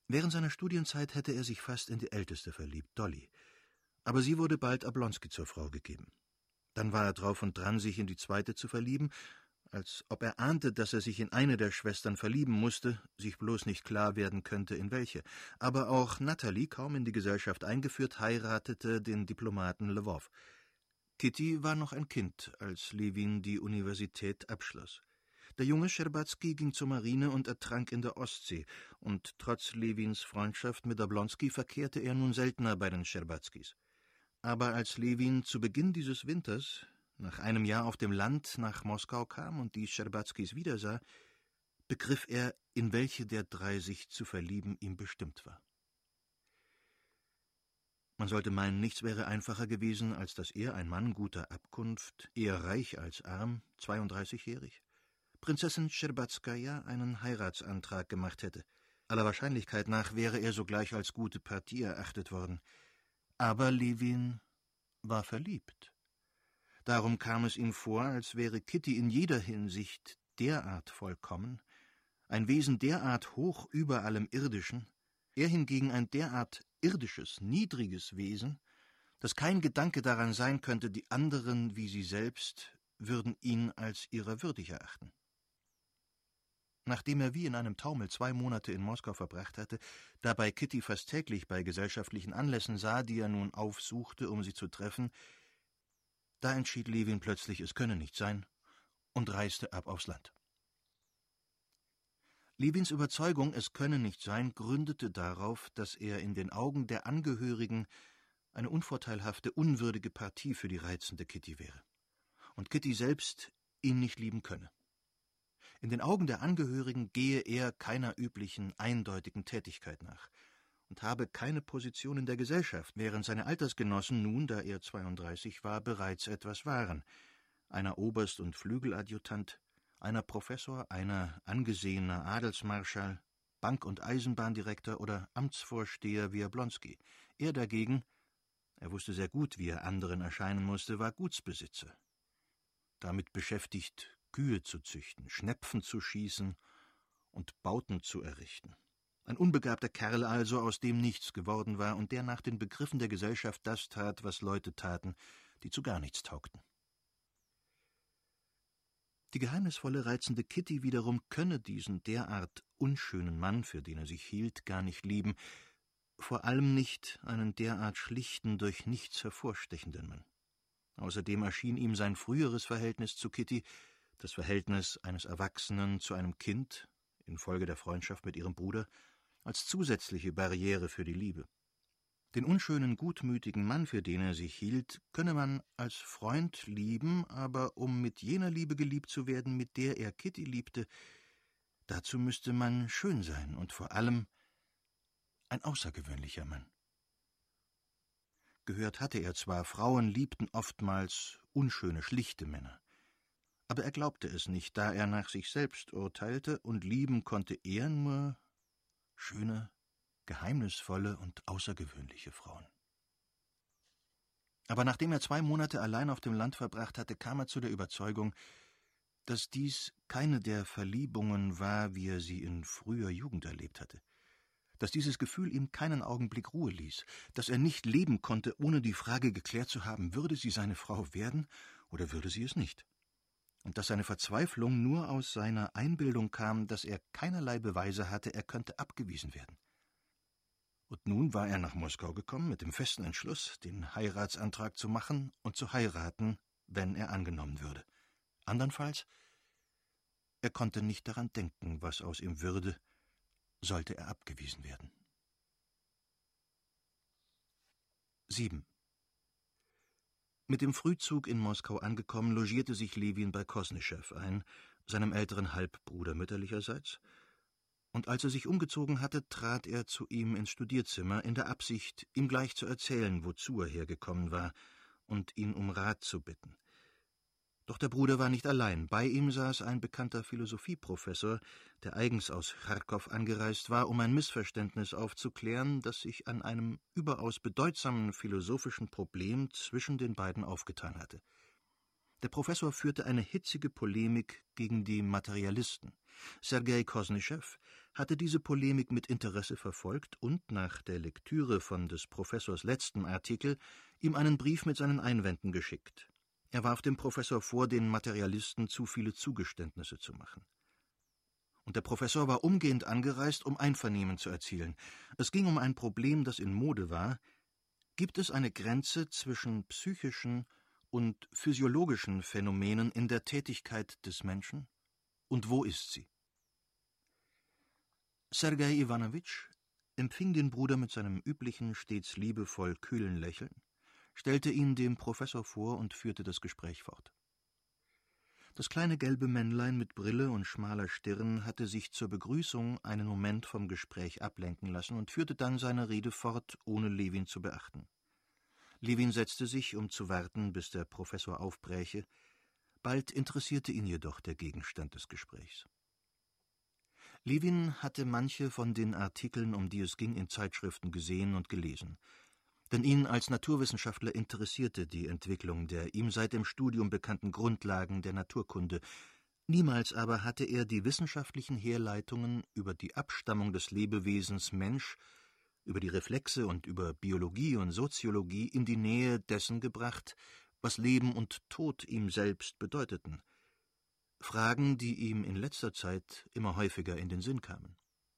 Während seiner Studienzeit hätte er sich fast in die Älteste verliebt, Dolly. Aber sie wurde bald Oblonski zur Frau gegeben. Dann war er drauf und dran, sich in die zweite zu verlieben, als ob er ahnte, dass er sich in eine der Schwestern verlieben musste, sich bloß nicht klar werden könnte, in welche. Aber auch Natalie, kaum in die Gesellschaft eingeführt, heiratete den Diplomaten Lwow. Kitty war noch ein Kind, als Levin die Universität abschloss. Der junge Schtscherbazki ging zur Marine und ertrank in der Ostsee, und trotz Levins Freundschaft mit Oblonski verkehrte er nun seltener bei den Schtscherbazkis. Aber als Levin zu Beginn dieses Winters, nach einem Jahr auf dem Land, nach Moskau kam und die Schtscherbazkis wiedersah, begriff er, in welche der drei sich zu verlieben ihm bestimmt war. Man sollte meinen, nichts wäre einfacher gewesen, als dass er, ein Mann guter Abkunft, eher reich als arm, 32-jährig, Prinzessin Schtscherbazkaja einen Heiratsantrag gemacht hätte. Aller Wahrscheinlichkeit nach wäre er sogleich als gute Partie erachtet worden. Aber Levin war verliebt. Darum kam es ihm vor, als wäre Kitty in jeder Hinsicht derart vollkommen, ein Wesen derart hoch über allem Irdischen, er hingegen ein derart irdisches, niedriges Wesen, dass kein Gedanke daran sein könnte, die anderen wie sie selbst würden ihn als ihrer würdig erachten. Nachdem er wie in einem Taumel 2 Monate in Moskau verbracht hatte, dabei Kitty fast täglich bei gesellschaftlichen Anlässen sah, die er nun aufsuchte, um sie zu treffen, da entschied Levin plötzlich, es könne nicht sein, und reiste ab aufs Land. Levins Überzeugung, es könne nicht sein, gründete darauf, dass er in den Augen der Angehörigen eine unvorteilhafte, unwürdige Partie für die reizende Kitty wäre und Kitty selbst ihn nicht lieben könne. In den Augen der Angehörigen gehe er keiner üblichen, eindeutigen Tätigkeit nach und habe keine Position in der Gesellschaft, während seine Altersgenossen nun, da er 32 war, bereits etwas waren. Einer Oberst und Flügeladjutant, einer Professor, einer angesehener Adelsmarschall, Bank- und Eisenbahndirektor oder Amtsvorsteher wie Oblonski. Er dagegen, er wusste sehr gut, wie er anderen erscheinen musste, war Gutsbesitzer. Damit beschäftigt, Kühe zu züchten, Schnepfen zu schießen und Bauten zu errichten. Ein unbegabter Kerl also, aus dem nichts geworden war und der nach den Begriffen der Gesellschaft das tat, was Leute taten, die zu gar nichts taugten. Die geheimnisvolle, reizende Kitty wiederum könne diesen derart unschönen Mann, für den er sich hielt, gar nicht lieben, vor allem nicht einen derart schlichten, durch nichts hervorstechenden Mann. Außerdem erschien ihm sein früheres Verhältnis zu Kitty, das Verhältnis eines Erwachsenen zu einem Kind, infolge der Freundschaft mit ihrem Bruder, als zusätzliche Barriere für die Liebe. Den unschönen, gutmütigen Mann, für den er sich hielt, könne man als Freund lieben, aber um mit jener Liebe geliebt zu werden, mit der er Kitty liebte, dazu müsste man schön sein und vor allem ein außergewöhnlicher Mann. Gehört hatte er zwar, Frauen liebten oftmals unschöne, schlichte Männer, aber er glaubte es nicht, da er nach sich selbst urteilte, und lieben konnte er nur schöne, geheimnisvolle und außergewöhnliche Frauen. Aber nachdem er 2 Monate allein auf dem Land verbracht hatte, kam er zu der Überzeugung, dass dies keine der Verliebungen war, wie er sie in früher Jugend erlebt hatte, dass dieses Gefühl ihm keinen Augenblick Ruhe ließ, dass er nicht leben konnte, ohne die Frage geklärt zu haben, würde sie seine Frau werden oder würde sie es nicht, und dass seine Verzweiflung nur aus seiner Einbildung kam, dass er keinerlei Beweise hatte, er könnte abgewiesen werden. Und nun war er nach Moskau gekommen mit dem festen Entschluss, den Heiratsantrag zu machen und zu heiraten, wenn er angenommen würde. Andernfalls, er konnte nicht daran denken, was aus ihm würde, sollte er abgewiesen werden. 7. Mit dem Frühzug in Moskau angekommen, logierte sich Levin bei Kosnischew ein, seinem älteren Halbbruder mütterlicherseits, und als er sich umgezogen hatte, trat er zu ihm ins Studierzimmer, in der Absicht, ihm gleich zu erzählen, wozu er hergekommen war, und ihn um Rat zu bitten. Doch der Bruder war nicht allein. Bei ihm saß ein bekannter Philosophieprofessor, der eigens aus Charkow angereist war, um ein Missverständnis aufzuklären, das sich an einem überaus bedeutsamen philosophischen Problem zwischen den beiden aufgetan hatte. Der Professor führte eine hitzige Polemik gegen die Materialisten. Sergei Kosnischew hatte diese Polemik mit Interesse verfolgt und nach der Lektüre von des Professors letztem Artikel ihm einen Brief mit seinen Einwänden geschickt. Er warf dem Professor vor, den Materialisten zu viele Zugeständnisse zu machen. Und der Professor war umgehend angereist, um Einvernehmen zu erzielen. Es ging um ein Problem, das in Mode war: Gibt es eine Grenze zwischen psychischen und physiologischen Phänomenen in der Tätigkeit des Menschen? Und wo ist sie? Sergei Iwanowitsch empfing den Bruder mit seinem üblichen, stets liebevoll kühlen Lächeln, stellte ihn dem Professor vor und führte das Gespräch fort. Das kleine gelbe Männlein mit Brille und schmaler Stirn hatte sich zur Begrüßung einen Moment vom Gespräch ablenken lassen und führte dann seine Rede fort, ohne Levin zu beachten. Levin setzte sich, um zu warten, bis der Professor aufbräche. Bald interessierte ihn jedoch der Gegenstand des Gesprächs. Levin hatte manche von den Artikeln, um die es ging, in Zeitschriften gesehen und gelesen. Denn ihn als Naturwissenschaftler interessierte die Entwicklung der ihm seit dem Studium bekannten Grundlagen der Naturkunde. Niemals aber hatte er die wissenschaftlichen Herleitungen über die Abstammung des Lebewesens Mensch, über die Reflexe und über Biologie und Soziologie in die Nähe dessen gebracht, was Leben und Tod ihm selbst bedeuteten. Fragen, die ihm in letzter Zeit immer häufiger in den Sinn kamen.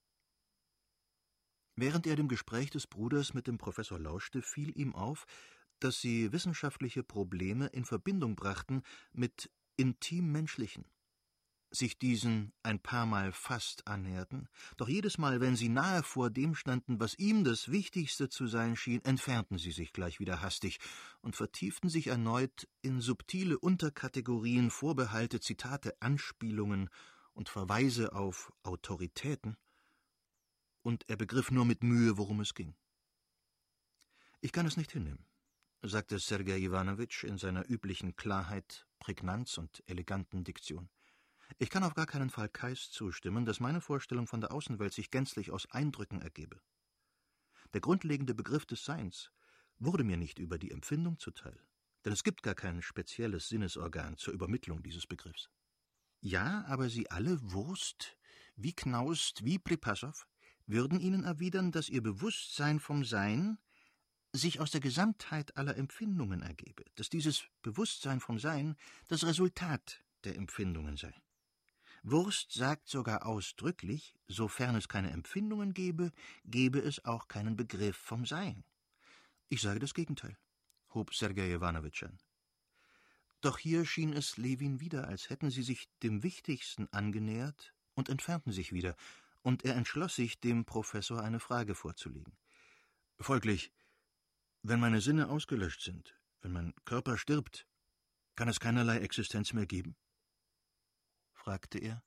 Während er dem Gespräch des Bruders mit dem Professor lauschte, fiel ihm auf, dass sie wissenschaftliche Probleme in Verbindung brachten mit intim-menschlichen, sich diesen ein paar Mal fast annäherten, doch jedes Mal, wenn sie nahe vor dem standen, was ihm das Wichtigste zu sein schien, entfernten sie sich gleich wieder hastig und vertieften sich erneut in subtile Unterkategorien, Vorbehalte, Zitate, Anspielungen und Verweise auf Autoritäten, und er begriff nur mit Mühe, worum es ging. »Ich kann es nicht hinnehmen«, sagte Sergei Iwanowitsch in seiner üblichen Klarheit, Prägnanz und eleganten Diktion. »Ich kann auf gar keinen Fall Kais zustimmen, dass meine Vorstellung von der Außenwelt sich gänzlich aus Eindrücken ergebe. Der grundlegende Begriff des Seins wurde mir nicht über die Empfindung zuteil, denn es gibt gar kein spezielles Sinnesorgan zur Übermittlung dieses Begriffs. Ja, aber Sie alle, Wurst, wie Knaust, wie Pripassow, würden Ihnen erwidern, dass Ihr Bewusstsein vom Sein sich aus der Gesamtheit aller Empfindungen ergebe, dass dieses Bewusstsein vom Sein das Resultat der Empfindungen sei. Wurst sagt sogar ausdrücklich, sofern es keine Empfindungen gebe, gebe es auch keinen Begriff vom Sein. Ich sage das Gegenteil«, hob Sergei Iwanowitsch an. Doch hier schien es Levin wieder, als hätten sie sich dem Wichtigsten angenähert und entfernten sich wieder, und er entschloss sich, dem Professor eine Frage vorzulegen. »Folglich, wenn meine Sinne ausgelöscht sind, wenn mein Körper stirbt, kann es keinerlei Existenz mehr geben?« fragte er.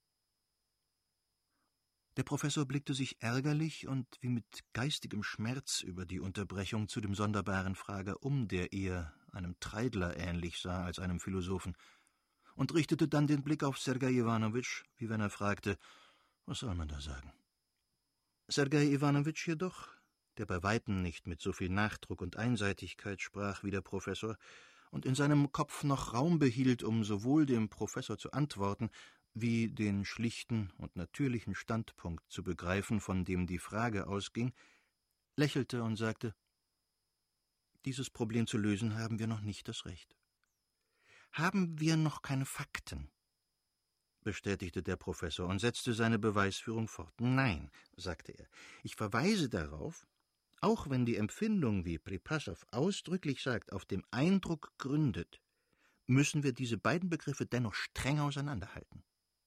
Der Professor blickte sich ärgerlich und wie mit geistigem Schmerz über die Unterbrechung zu dem sonderbaren Frager um, der eher einem Treidler ähnlich sah als einem Philosophen, und richtete dann den Blick auf Sergei Iwanowitsch, wie wenn er fragte, was soll man da sagen? Sergei Iwanowitsch jedoch, der bei Weitem nicht mit so viel Nachdruck und Einseitigkeit sprach wie der Professor und in seinem Kopf noch Raum behielt, um sowohl dem Professor zu antworten, wie den schlichten und natürlichen Standpunkt zu begreifen, von dem die Frage ausging, lächelte und sagte, »Dieses Problem zu lösen haben wir noch nicht das Recht.« »Haben wir noch keine Fakten?« bestätigte der Professor und setzte seine Beweisführung fort. »Nein«, sagte er, »ich verweise darauf, auch wenn die Empfindung, wie Pripassow ausdrücklich sagt, auf dem Eindruck gründet, müssen wir diese beiden Begriffe dennoch streng auseinanderhalten.«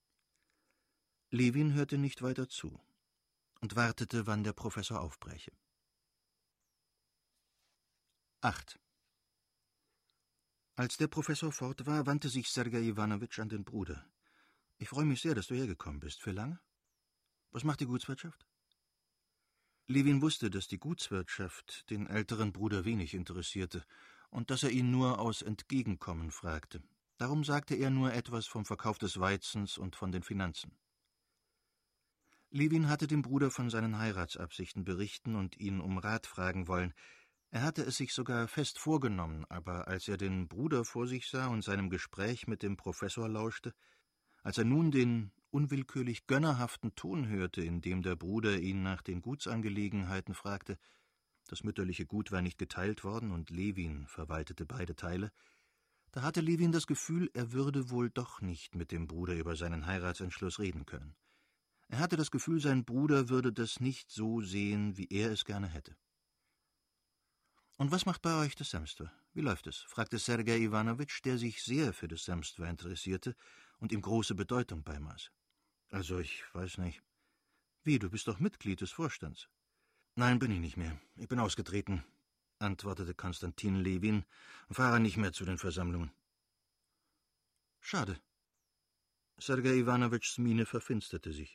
Levin hörte nicht weiter zu und wartete, wann der Professor aufbräche. 8. Als der Professor fort war, wandte sich Sergei Iwanowitsch an den Bruder. »Ich freue mich sehr, dass du hergekommen bist. Für lange? Was macht die Gutswirtschaft?« Levin wusste, dass die Gutswirtschaft den älteren Bruder wenig interessierte und dass er ihn nur aus Entgegenkommen fragte. Darum sagte er nur etwas vom Verkauf des Weizens und von den Finanzen. Levin hatte dem Bruder von seinen Heiratsabsichten berichten und ihn um Rat fragen wollen. Er hatte es sich sogar fest vorgenommen, aber als er den Bruder vor sich sah und seinem Gespräch mit dem Professor lauschte, als er nun den unwillkürlich gönnerhaften Ton hörte, in dem der Bruder ihn nach den Gutsangelegenheiten fragte. Das mütterliche Gut war nicht geteilt worden, und Levin verwaltete beide Teile. Da hatte Levin das Gefühl, er würde wohl doch nicht mit dem Bruder über seinen Heiratsentschluss reden können. Er hatte das Gefühl, sein Bruder würde das nicht so sehen, wie er es gerne hätte. »Und was macht bei euch das Semster? Wie läuft es?« fragte Sergej Iwanowitsch, der sich sehr für das Semstva interessierte und ihm große Bedeutung beimaß. »Also, ich weiß nicht.« »Wie, du bist doch Mitglied des Vorstands?« »Nein, bin ich nicht mehr. Ich bin ausgetreten«, antwortete Konstantin Lewin, »und fahre nicht mehr zu den Versammlungen.« »Schade.« Sergej Iwanowitschs Miene verfinsterte sich.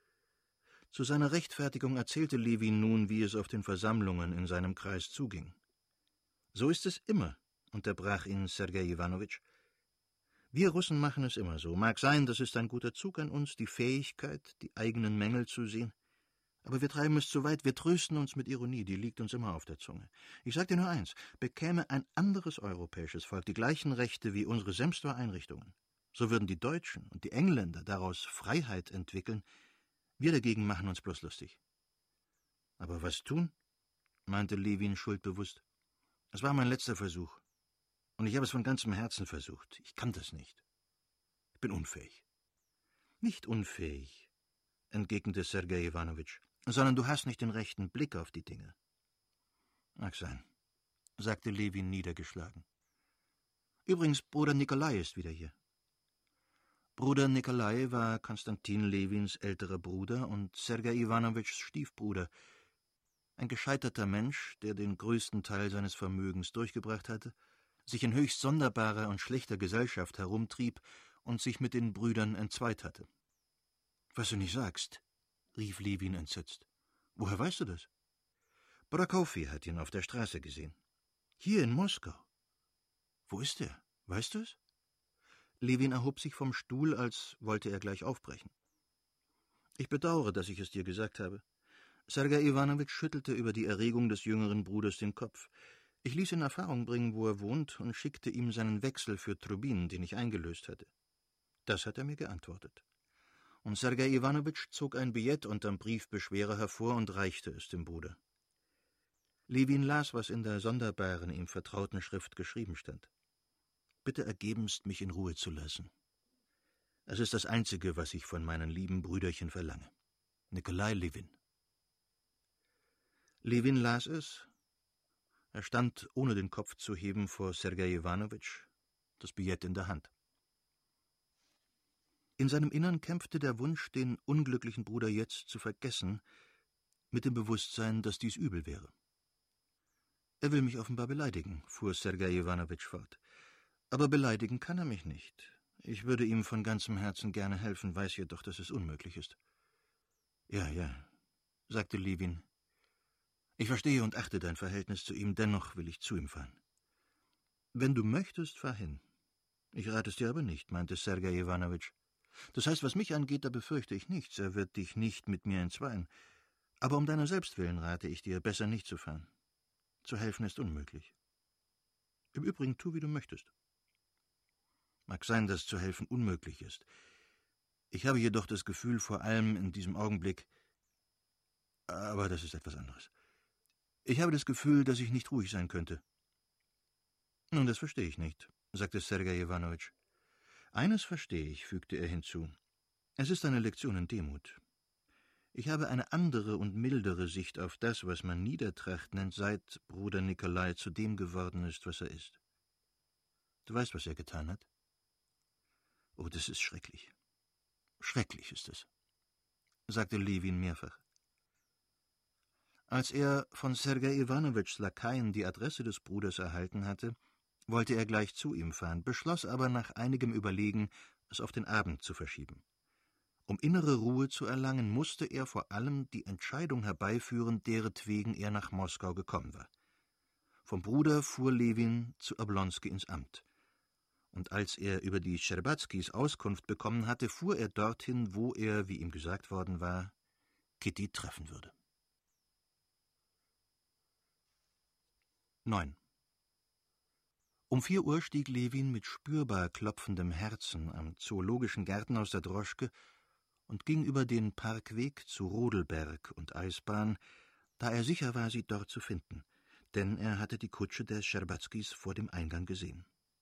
Zu seiner Rechtfertigung erzählte Lewin nun, wie es auf den Versammlungen in seinem Kreis zuging. »So ist es immer«, unterbrach ihn Sergej Iwanowitsch. »Wir Russen machen es immer so. Mag sein, das ist ein guter Zug an uns, die Fähigkeit, die eigenen Mängel zu sehen. Aber wir treiben es zu weit, wir trösten uns mit Ironie, die liegt uns immer auf der Zunge. Ich sage dir nur eins, bekäme ein anderes europäisches Volk die gleichen Rechte wie unsere Semstva-Einrichtungen, so würden die Deutschen und die Engländer daraus Freiheit entwickeln. Wir dagegen machen uns bloß lustig.« »Aber was tun?«, meinte Lewin schuldbewusst. »Es war mein letzter Versuch. Und ich habe es von ganzem Herzen versucht. Ich kann das nicht. Ich bin unfähig.« »Nicht unfähig«, entgegnete Sergej Iwanowitsch, »sondern du hast nicht den rechten Blick auf die Dinge.« »Mag sein«, sagte Lewin niedergeschlagen. »Übrigens, Bruder Nikolai ist wieder hier.« Bruder Nikolai war Konstantin Lewins älterer Bruder und Sergej Iwanowitschs Stiefbruder, ein gescheiterter Mensch, der den größten Teil seines Vermögens durchgebracht hatte, sich in höchst sonderbarer und schlechter Gesellschaft herumtrieb und sich mit den Brüdern entzweit hatte. »Was du nicht sagst«, rief Lewin entsetzt. »Woher weißt du das?« »Prokofij hat ihn auf der Straße gesehen. Hier in Moskau.« »Wo ist er? Weißt du es?« Lewin erhob sich vom Stuhl, als wollte er gleich aufbrechen. »Ich bedauere, dass ich es dir gesagt habe.« Sergej Iwanowitsch schüttelte über die Erregung des jüngeren Bruders den Kopf. »Ich ließ in Erfahrung bringen, wo er wohnt, und schickte ihm seinen Wechsel für Trubin, den ich eingelöst hatte. Das hat er mir geantwortet.« Und Sergej Iwanowitsch zog ein Billett unterm Briefbeschwerer hervor und reichte es dem Bruder. Lewin las, was in der sonderbaren, ihm vertrauten Schrift geschrieben stand. »Bitte ergebenst, mich in Ruhe zu lassen. Es ist das Einzige, was ich von meinen lieben Brüderchen verlange. Nikolai Lewin.« Lewin las es. Er stand, ohne den Kopf zu heben, vor Sergej Iwanowitsch, das Billett in der Hand. In seinem Innern kämpfte der Wunsch, den unglücklichen Bruder jetzt zu vergessen, mit dem Bewusstsein, dass dies übel wäre. »Er will mich offenbar beleidigen«, fuhr Sergej Iwanowitsch fort. »Aber beleidigen kann er mich nicht. Ich würde ihm von ganzem Herzen gerne helfen, weiß jedoch, dass es unmöglich ist.« »Ja«, sagte Lewin. »Ich verstehe und achte dein Verhältnis zu ihm, dennoch will ich zu ihm fahren.« »Wenn du möchtest, fahr hin. Ich rate es dir aber nicht«, meinte Sergej Iwanowitsch. »Das heißt, was mich angeht, da befürchte ich nichts. Er wird dich nicht mit mir entzweien. Aber um deiner selbst willen rate ich dir, besser nicht zu fahren. Zu helfen ist unmöglich. Im Übrigen tu, wie du möchtest.« »Mag sein, dass zu helfen unmöglich ist. Ich habe jedoch das Gefühl, vor allem in diesem Augenblick, aber das ist etwas anderes. Ich habe das Gefühl, dass ich nicht ruhig sein könnte.« »Nun, das verstehe ich nicht«, sagte Sergej Iwanowitsch. »Eines verstehe ich«, fügte er hinzu. »Es ist eine Lektion in Demut. Ich habe eine andere und mildere Sicht auf das, was man Niedertracht nennt, seit Bruder Nikolai zu dem geworden ist, was er ist. Du weißt, was er getan hat? Oh, das ist schrecklich. Schrecklich ist es«, sagte Lewin mehrfach. Als er von Sergej Iwanowitschs Lakaien die Adresse des Bruders erhalten hatte, wollte er gleich zu ihm fahren, beschloss aber nach einigem Überlegen, es auf den Abend zu verschieben. Um innere Ruhe zu erlangen, musste er vor allem die Entscheidung herbeiführen, deretwegen er nach Moskau gekommen war. Vom Bruder fuhr Lewin zu Oblonski ins Amt. Und als er über die Schtscherbazkis Auskunft bekommen hatte, fuhr er dorthin, wo er, wie ihm gesagt worden war, Kitty treffen würde. 9. Um 4 Uhr stieg Lewin mit spürbar klopfendem Herzen am Zoologischen Garten aus der Droschke und ging über den Parkweg zu Rodelberg und Eisbahn, da er sicher war, sie dort zu finden, denn er hatte die Kutsche der Scherbatzkys vor dem Eingang gesehen.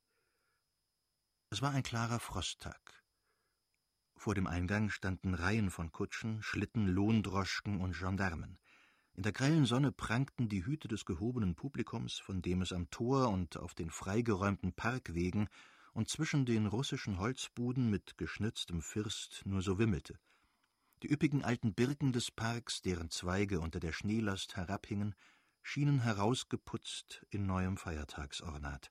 Es war ein klarer Frosttag. Vor dem Eingang standen Reihen von Kutschen, Schlitten, Lohndroschken und Gendarmen. In der grellen Sonne prangten die Hüte des gehobenen Publikums, von dem es am Tor und auf den freigeräumten Parkwegen und zwischen den russischen Holzbuden mit geschnitztem First nur so wimmelte. Die üppigen alten Birken des Parks, deren Zweige unter der Schneelast herabhingen, schienen herausgeputzt in neuem Feiertagsornat.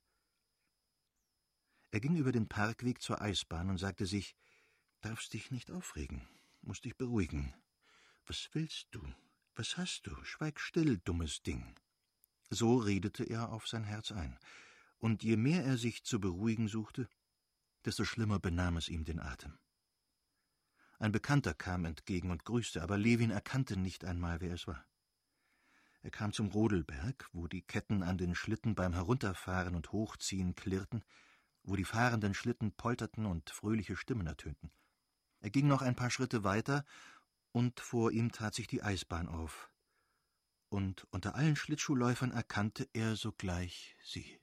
Er ging über den Parkweg zur Eisbahn und sagte sich: »Darfst dich nicht aufregen, musst dich beruhigen. Was willst du? Was hast du? Schweig still, dummes Ding.« So redete er auf sein Herz ein, und je mehr er sich zu beruhigen suchte, desto schlimmer benahm es ihm den Atem. Ein Bekannter kam entgegen und grüßte, aber Levin erkannte nicht einmal, wer es war. Er kam zum Rodelberg, wo die Ketten an den Schlitten beim Herunterfahren und Hochziehen klirrten, wo die fahrenden Schlitten polterten und fröhliche Stimmen ertönten. Er ging noch ein paar Schritte weiter, und vor ihm tat sich die Eisbahn auf. Und unter allen Schlittschuhläufern erkannte er sogleich sie.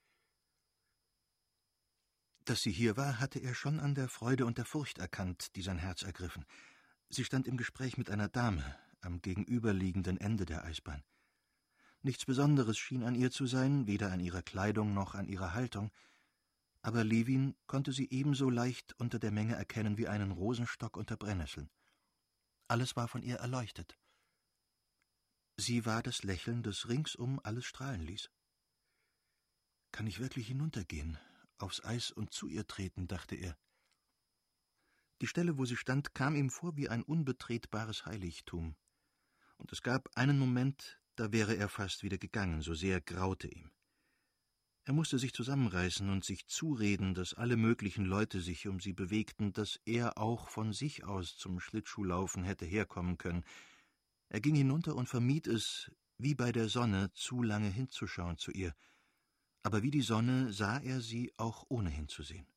Dass sie hier war, hatte er schon an der Freude und der Furcht erkannt, die sein Herz ergriffen. Sie stand im Gespräch mit einer Dame am gegenüberliegenden Ende der Eisbahn. Nichts Besonderes schien an ihr zu sein, weder an ihrer Kleidung noch an ihrer Haltung, aber Levin konnte sie ebenso leicht unter der Menge erkennen wie einen Rosenstock unter Brennnesseln. Alles war von ihr erleuchtet. Sie war das Lächeln, das ringsum alles strahlen ließ. »Kann ich wirklich hinuntergehen, aufs Eis und zu ihr treten?« dachte er. Die Stelle, wo sie stand, kam ihm vor wie ein unbetretbares Heiligtum, und es gab einen Moment, da wäre er fast wieder gegangen, so sehr graute ihm. Er musste sich zusammenreißen und sich zureden, dass alle möglichen Leute sich um sie bewegten, dass er auch von sich aus zum Schlittschuhlaufen hätte herkommen können. Er ging hinunter und vermied es, wie bei der Sonne, zu lange hinzuschauen zu ihr. Aber wie die Sonne sah er sie auch ohne hinzusehen.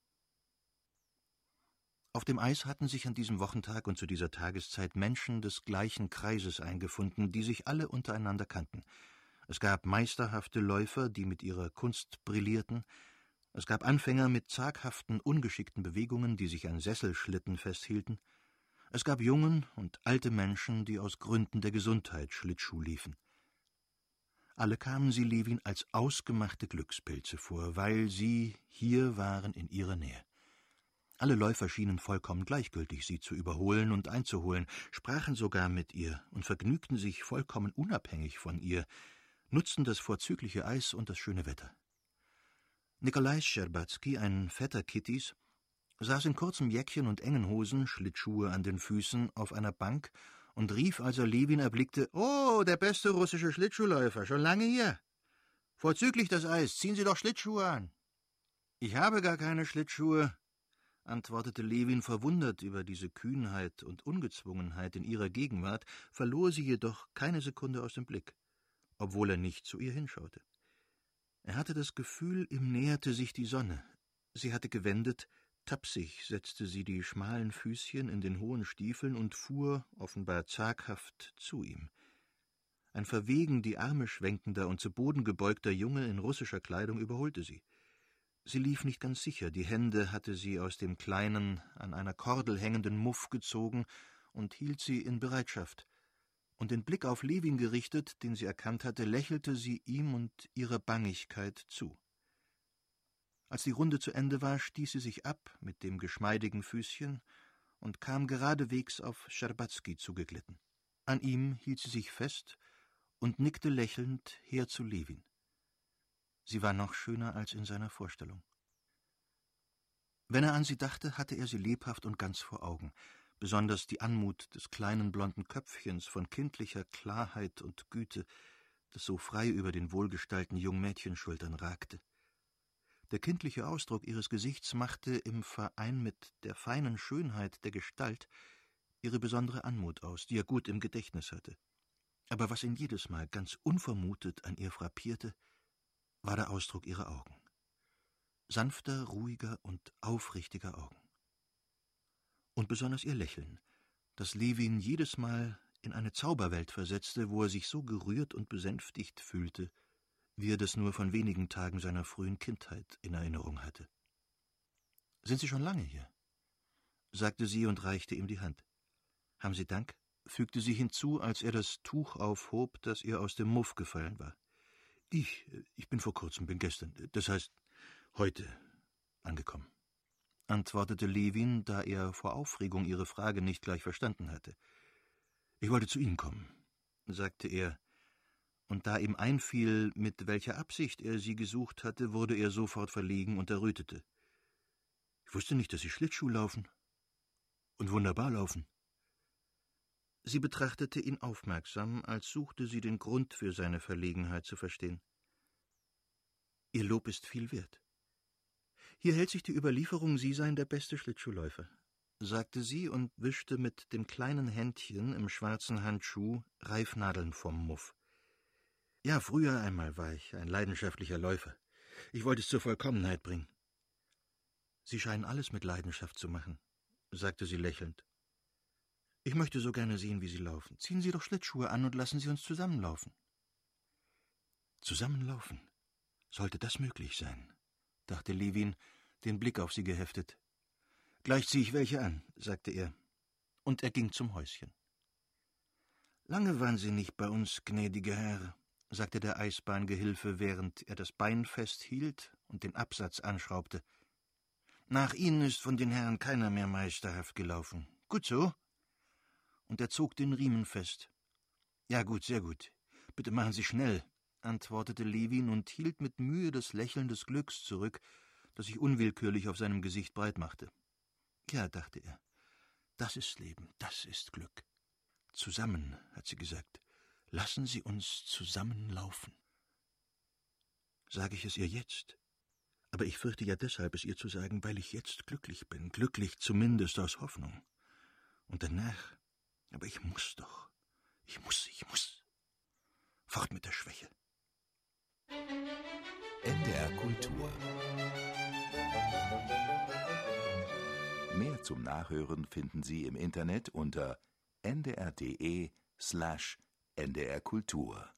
Auf dem Eis hatten sich an diesem Wochentag und zu dieser Tageszeit Menschen des gleichen Kreises eingefunden, die sich alle untereinander kannten. Es gab meisterhafte Läufer, die mit ihrer Kunst brillierten. Es gab Anfänger mit zaghaften, ungeschickten Bewegungen, die sich an Sesselschlitten festhielten. Es gab Jungen und alte Menschen, die aus Gründen der Gesundheit Schlittschuh liefen. Alle kamen sie Levin als ausgemachte Glückspilze vor, weil sie hier waren in ihrer Nähe. Alle Läufer schienen vollkommen gleichgültig, sie zu überholen und einzuholen, sprachen sogar mit ihr und vergnügten sich vollkommen unabhängig von ihr, nutzten das vorzügliche Eis und das schöne Wetter. Nikolai Scherbatzky, ein Vetter Kittys, saß in kurzem Jäckchen und engen Hosen, Schlittschuhe an den Füßen, auf einer Bank und rief, als er Levin erblickte: »Oh, der beste russische Schlittschuhläufer, schon lange hier. Vorzüglich das Eis, ziehen Sie doch Schlittschuhe an.« »Ich habe gar keine Schlittschuhe«, antwortete Levin, verwundert über diese Kühnheit und Ungezwungenheit in ihrer Gegenwart, verlor sie jedoch keine Sekunde aus dem Blick, obwohl er nicht zu ihr hinschaute. Er hatte das Gefühl, ihm näherte sich die Sonne. Sie hatte gewendet, tapsig setzte sie die schmalen Füßchen in den hohen Stiefeln und fuhr, offenbar zaghaft, zu ihm. Ein verwegen die Arme schwenkender und zu Boden gebeugter Junge in russischer Kleidung überholte sie. Sie lief nicht ganz sicher, die Hände hatte sie aus dem kleinen, an einer Kordel hängenden Muff gezogen und hielt sie in Bereitschaft. Und den Blick auf Levin gerichtet, den sie erkannt hatte, lächelte sie ihm und ihrer Bangigkeit zu. Als die Runde zu Ende war, stieß sie sich ab mit dem geschmeidigen Füßchen und kam geradewegs auf Scherbatzky zugeglitten. An ihm hielt sie sich fest und nickte lächelnd her zu Levin. Sie war noch schöner als in seiner Vorstellung. Wenn er an sie dachte, hatte er sie lebhaft und ganz vor Augen, besonders die Anmut des kleinen blonden Köpfchens von kindlicher Klarheit und Güte, das so frei über den wohlgestalten Jungmädchenschultern ragte. Der kindliche Ausdruck ihres Gesichts machte im Verein mit der feinen Schönheit der Gestalt ihre besondere Anmut aus, die er gut im Gedächtnis hatte. Aber was ihn jedes Mal ganz unvermutet an ihr frappierte, war der Ausdruck ihrer Augen. Sanfter, ruhiger und aufrichtiger Augen. Und besonders ihr Lächeln, das Levin jedes Mal in eine Zauberwelt versetzte, wo er sich so gerührt und besänftigt fühlte, wie er das nur von wenigen Tagen seiner frühen Kindheit in Erinnerung hatte. »Sind Sie schon lange hier?« sagte sie und reichte ihm die Hand. »Haben Sie Dank?« fügte sie hinzu, als er das Tuch aufhob, das ihr aus dem Muff gefallen war. Ich bin vor kurzem, bin gestern, das heißt heute, angekommen«, antwortete Levin, da er vor Aufregung ihre Frage nicht gleich verstanden hatte. »Ich wollte zu Ihnen kommen«, sagte er, und da ihm einfiel, mit welcher Absicht er sie gesucht hatte, wurde er sofort verlegen und errötete. »Ich wusste nicht, dass Sie Schlittschuh laufen. Und wunderbar laufen.« Sie betrachtete ihn aufmerksam, als suchte sie den Grund für seine Verlegenheit zu verstehen. »Ihr Lob ist viel wert. Hier hält sich die Überlieferung, Sie seien der beste Schlittschuhläufer«, sagte sie und wischte mit dem kleinen Händchen im schwarzen Handschuh Reifnadeln vom Muff. »Ja, früher einmal war ich ein leidenschaftlicher Läufer. Ich wollte es zur Vollkommenheit bringen.« »Sie scheinen alles mit Leidenschaft zu machen«, sagte sie lächelnd. »Ich möchte so gerne sehen, wie Sie laufen. Ziehen Sie doch Schlittschuhe an und lassen Sie uns zusammenlaufen.« »Zusammenlaufen? Sollte das möglich sein?«, dachte Levin, den Blick auf sie geheftet. »Gleich ziehe ich welche an«, sagte er, und er ging zum Häuschen. »Lange waren Sie nicht bei uns, gnädiger Herr«, sagte der Eisbahngehilfe, während er das Bein festhielt und den Absatz anschraubte. »Nach Ihnen ist von den Herren keiner mehr meisterhaft gelaufen. Gut so?« Und er zog den Riemen fest. »Ja gut, sehr gut. Bitte machen Sie schnell«, antwortete Levin und hielt mit Mühe das Lächeln des Glücks zurück, das sich unwillkürlich auf seinem Gesicht breit machte. »Ja«, dachte er, »das ist Leben, das ist Glück. Zusammen«, hat sie gesagt, »lassen Sie uns zusammenlaufen.« Sage ich es ihr jetzt? Aber ich fürchte ja deshalb, es ihr zu sagen, weil ich jetzt glücklich bin, glücklich zumindest aus Hoffnung. Und danach, aber ich muss doch, ich muss. Fort mit der Schwäche. NDR Kultur. Mehr zum Nachhören finden Sie im Internet unter ndr.de/ndrkultur.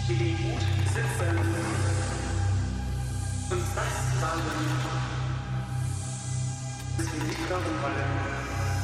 die den Mut besitzen, uns das sagen, was wir nicht hören wollen.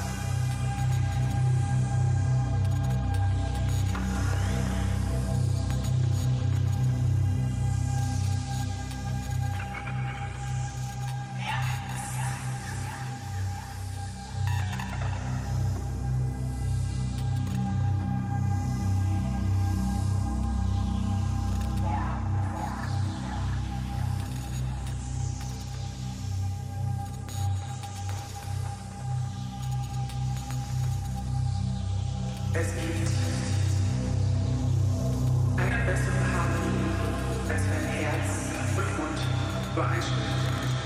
Es gibt eine bessere Harmonie, als wenn Herz und Mund übereinstimmen.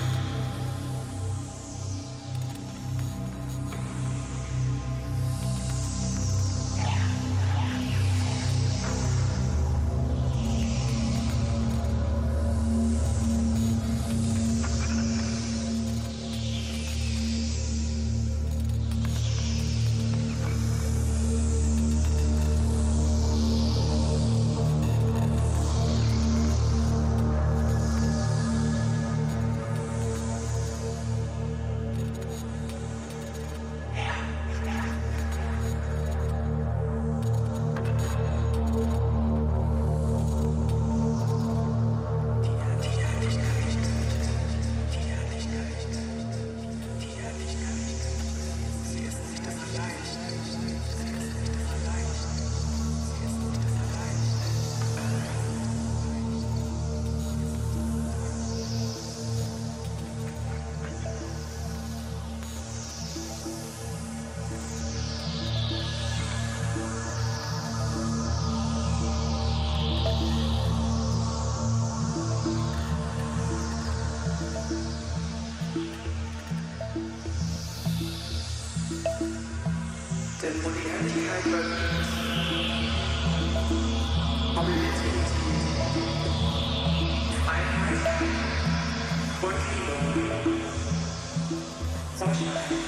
Denn wo die Ehrlichkeit wird, Mobilität, Freiheit und Liebe, Sonnenschein.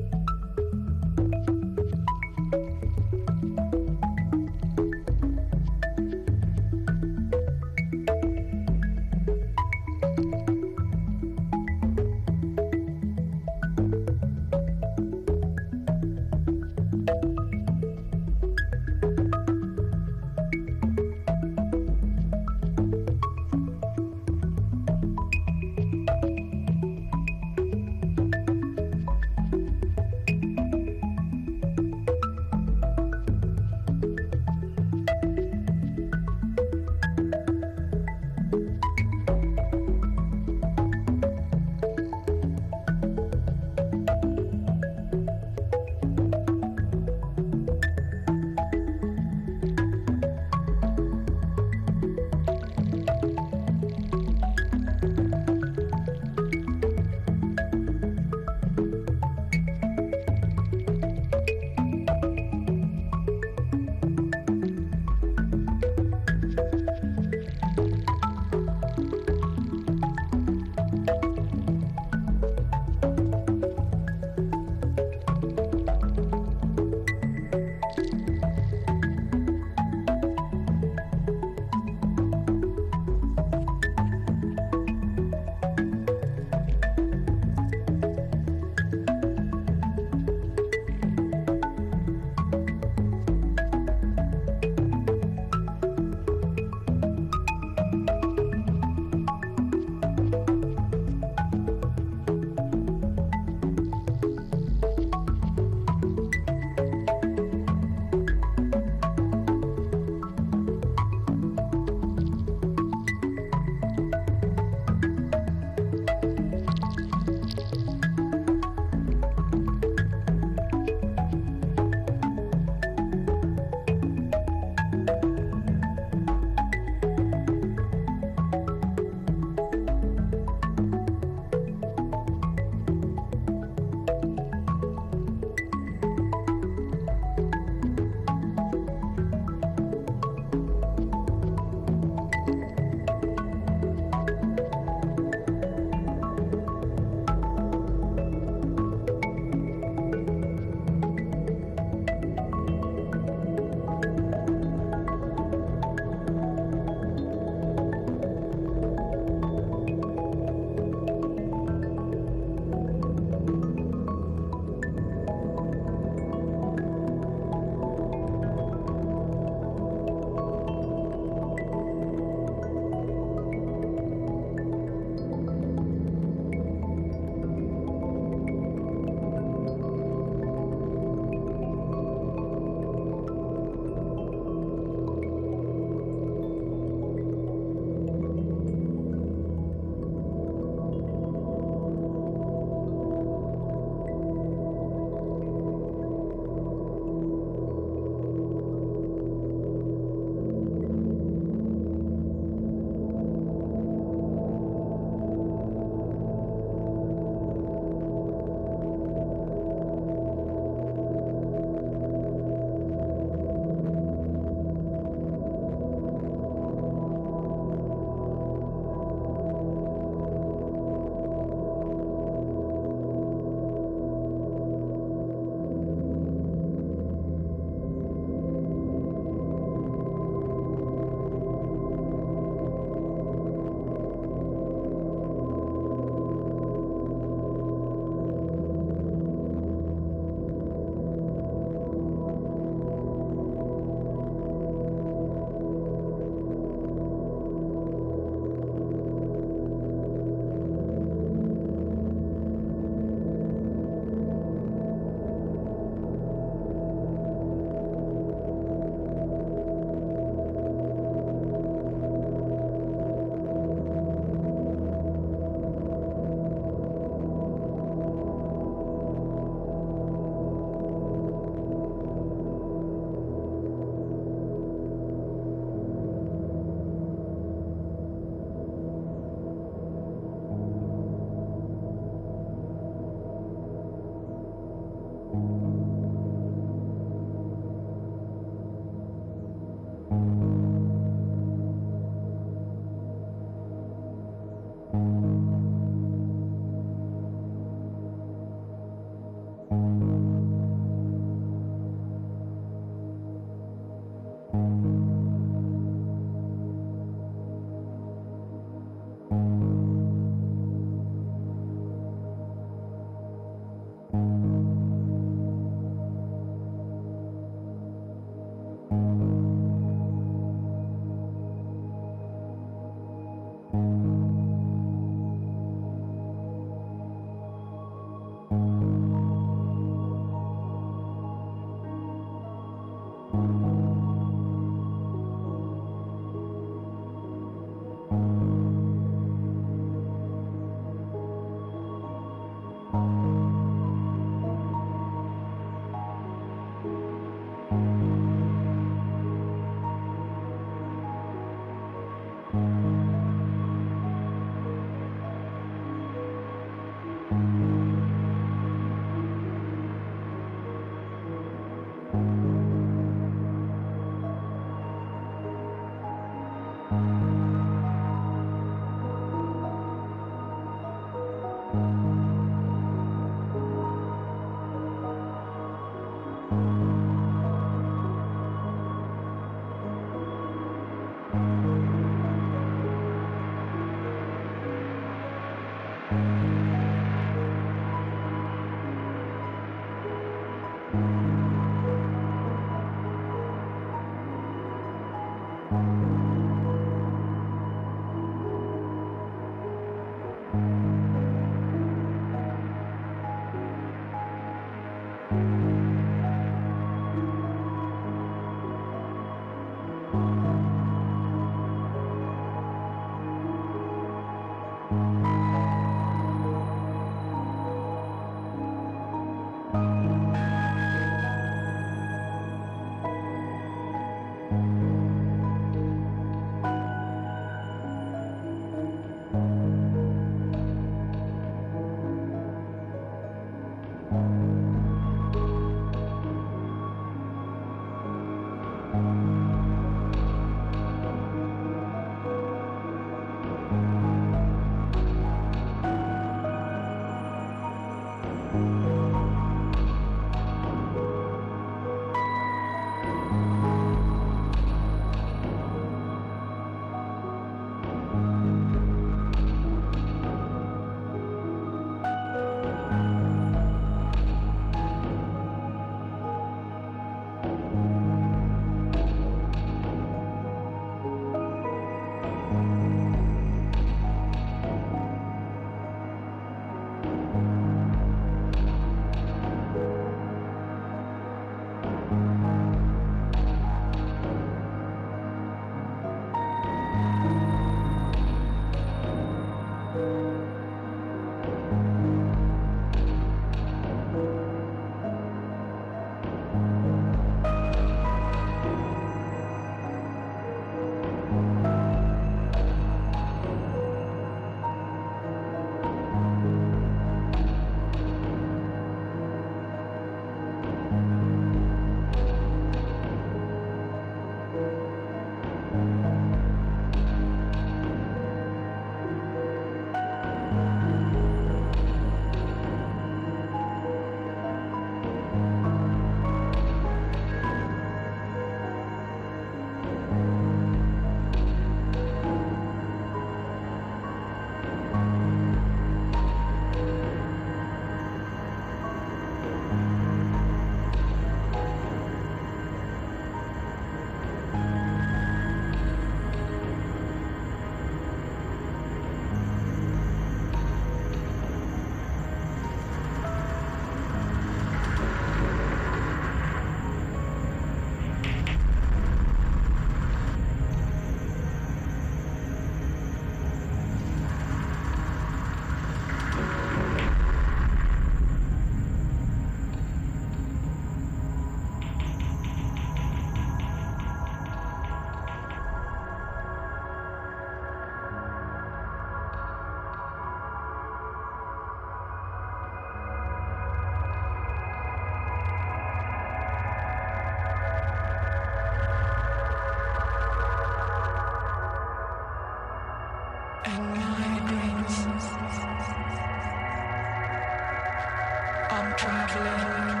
I'm traveling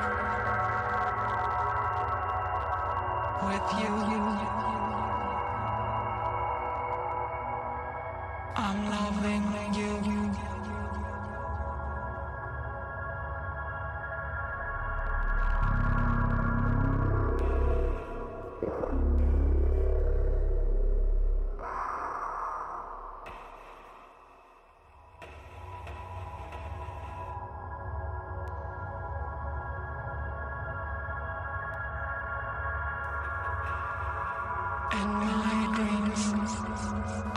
with you. I'm loving you.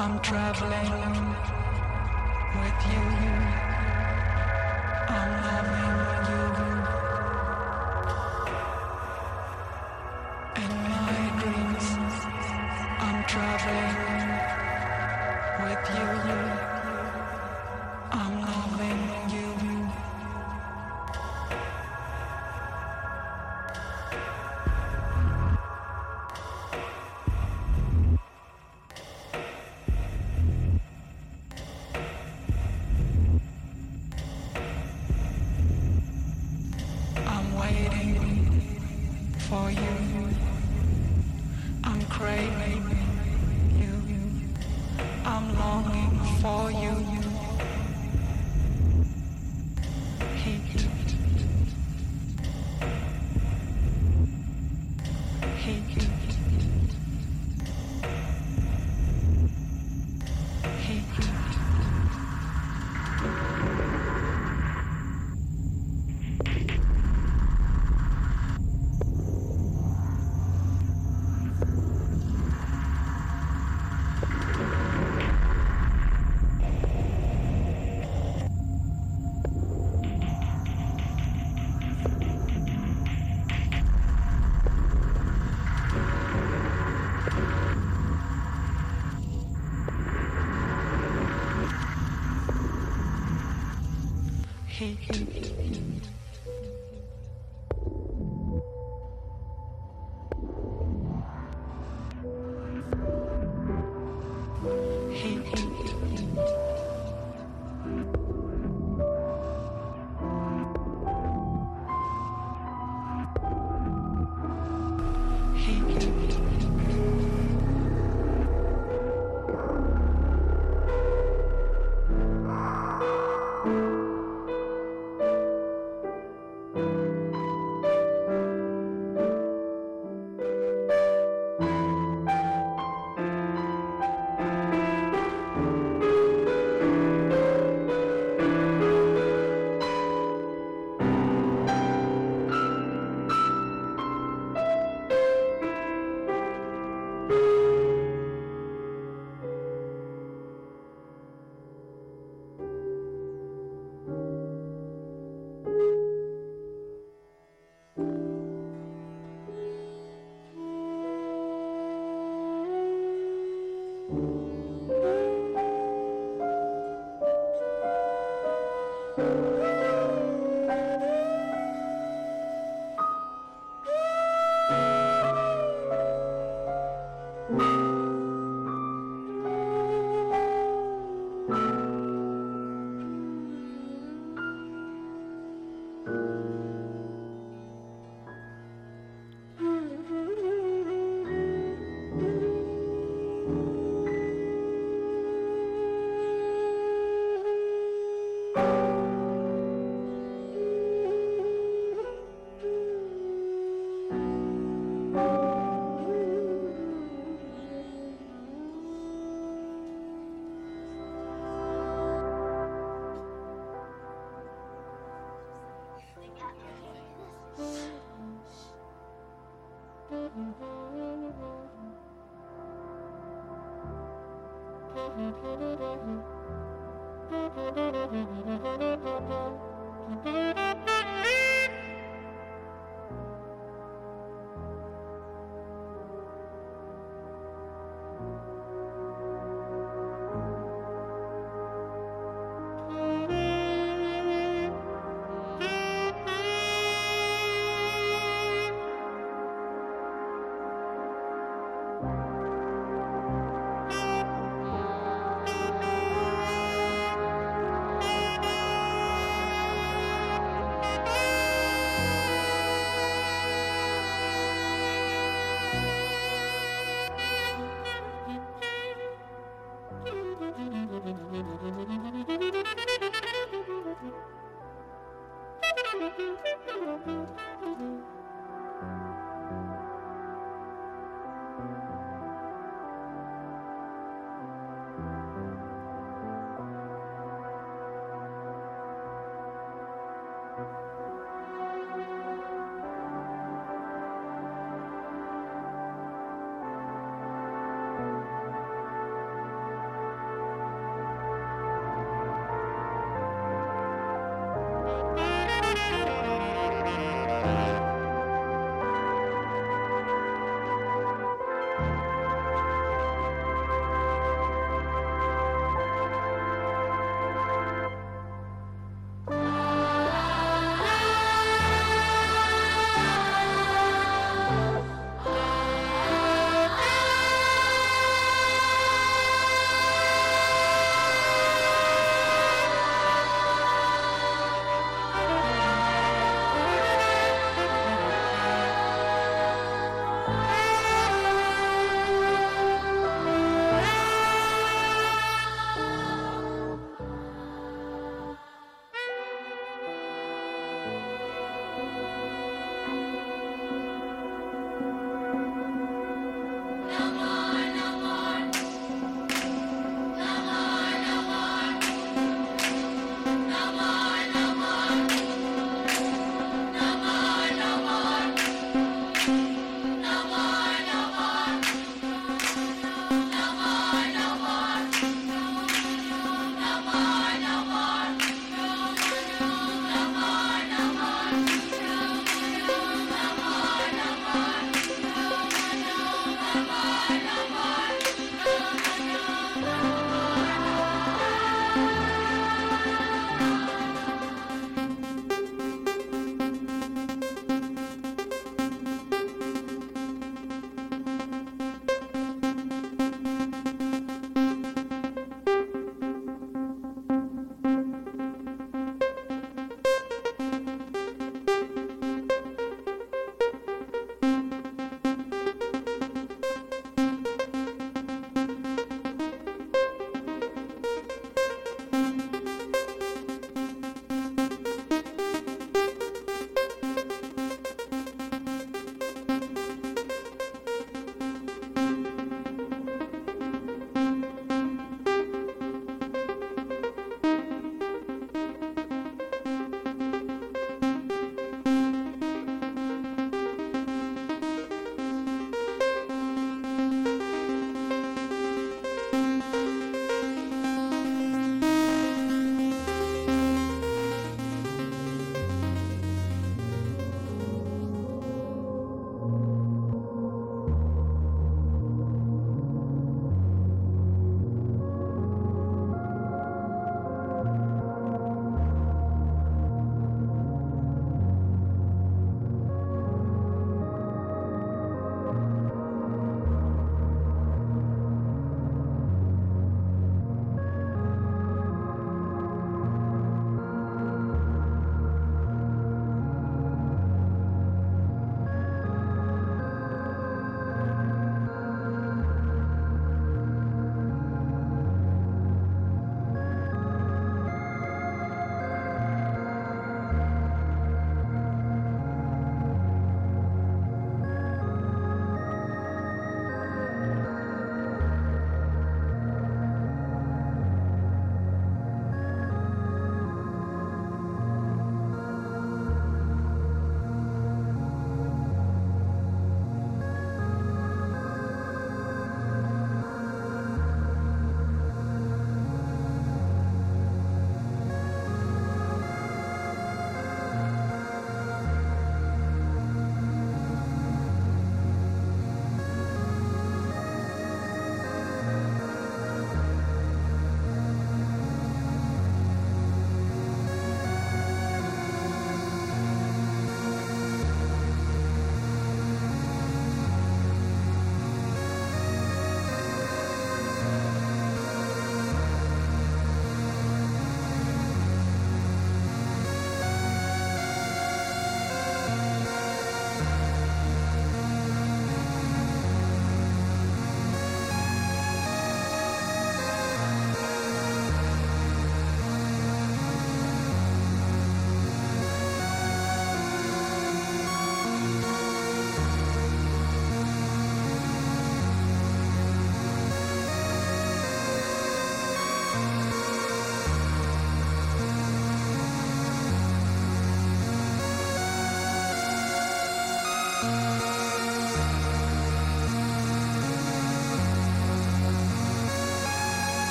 I'm traveling with you. I'm loving you. In my dreams, I'm traveling with you. I'm loving you. For you, I'm craving you, I'm longing for you. Heat, heat, heat.